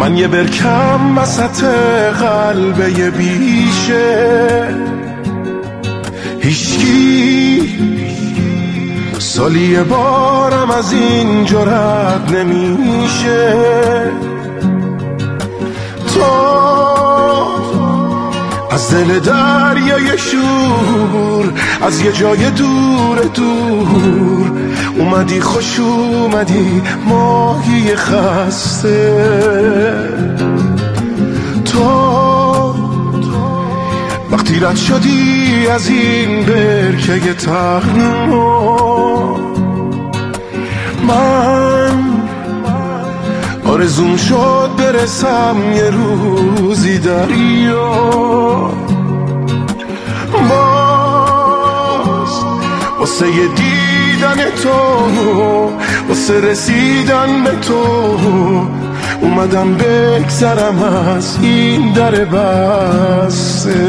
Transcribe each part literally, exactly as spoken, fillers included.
من یه برکم وسط قلب یه بیشه، هیچکی سالی یه بارم از این رد نمیشه. تو از دل دریای شور، از یه جای دور دور اومدی، خوش اومدی ماهی خسته. تو وقتی رد شدی از این برکه تنها، من آرزوم شد برسم یه روزی دریا. باز واسه یه دیدن تو، واسه رسیدن به تو اومدم بگذرم از این در بسته.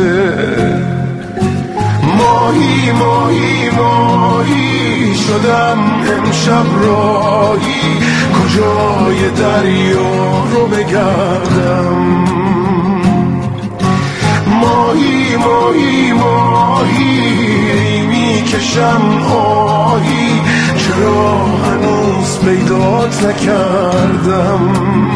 ماهی ماهی ماهی شدم امشب راهی، کجای دریا رو بگردم. ماهی ماهی ماهی میکشم آهی، چرا هنوز پیدات نکردم.